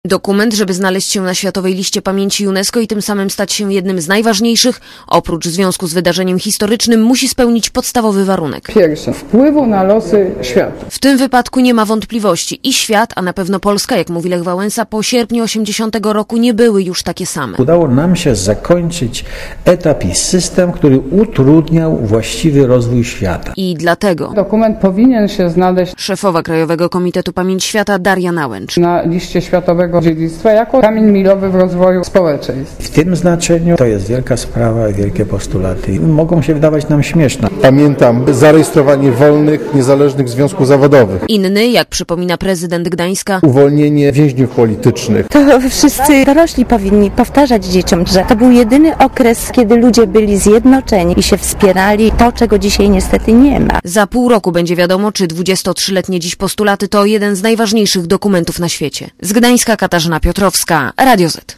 Dokument, żeby znaleźć się na Światowej Liście Pamięci UNESCO i tym samym stać się jednym z najważniejszych, oprócz związku z wydarzeniem historycznym, musi spełnić podstawowy warunek. Pierwszy, wpływu na losy świata. W tym wypadku nie ma wątpliwości. I świat, a na pewno Polska, jak mówi Lech Wałęsa, po sierpniu 80 roku nie były już takie same. Udało nam się zakończyć etap i system, który utrudniał właściwy rozwój świata. I dlatego Dokument powinien się znaleźć szefowa Krajowego Komitetu Pamięć Świata Daria Nałęcz na liście światowego dziedzictwa jako kamień milowy w rozwoju społeczeństw. W tym znaczeniu to jest wielka sprawa i wielkie postulaty. Mogą się wydawać nam śmieszne. Pamiętam zarejestrowanie wolnych, niezależnych związków zawodowych. Inny, jak przypomina prezydent Gdańska, Uwolnienie więźniów politycznych. To wszyscy dorośli powinni powtarzać dzieciom, że to był jedyny okres, kiedy ludzie byli zjednoczeni i się wspierali. To, czego dzisiaj niestety nie ma. Za pół roku będzie wiadomo, czy 23-letnie dziś postulaty to jeden z najważniejszych dokumentów na świecie. Z Gdańska Katarzyna Piotrowska, Radio Z.